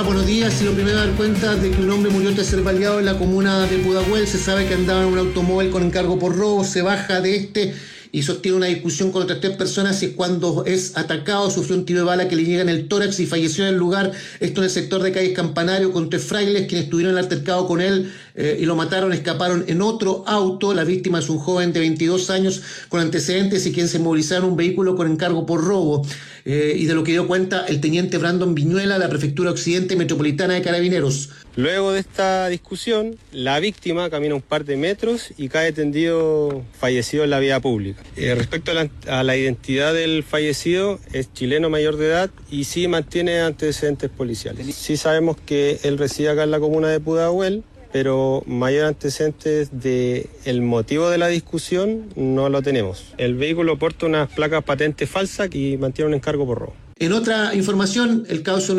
buenos días. Y lo primero dar cuenta de que un hombre murió tras ser baleado en la comuna de Pudahuel. Se sabe que andaba en un automóvil con encargo por robo, se baja de este y sostiene una discusión con otras 3 personas y cuando es atacado sufrió un tiro de bala que le llega en el tórax y falleció en el lugar. Esto en el sector de Calles Campanario, con 3 frailes quienes estuvieron en el altercado con él y lo mataron, escaparon en otro auto. La víctima es un joven de 22 años con antecedentes y quien se movilizaron en un vehículo con encargo por robo. Y de lo que dio cuenta el teniente Brandon Viñuela, la Prefectura Occidente Metropolitana de Carabineros. Luego de esta discusión, la víctima camina un par de metros y cae tendido fallecido en la vía pública. Respecto a la identidad del fallecido, es chileno mayor de edad y sí mantiene antecedentes policiales. Sí sabemos que él reside acá en la comuna de Pudahuel, pero mayor antecedentes del motivo de la discusión no lo tenemos. El vehículo porta unas placas patentes falsas y mantiene un encargo por robo. En otra información, el caso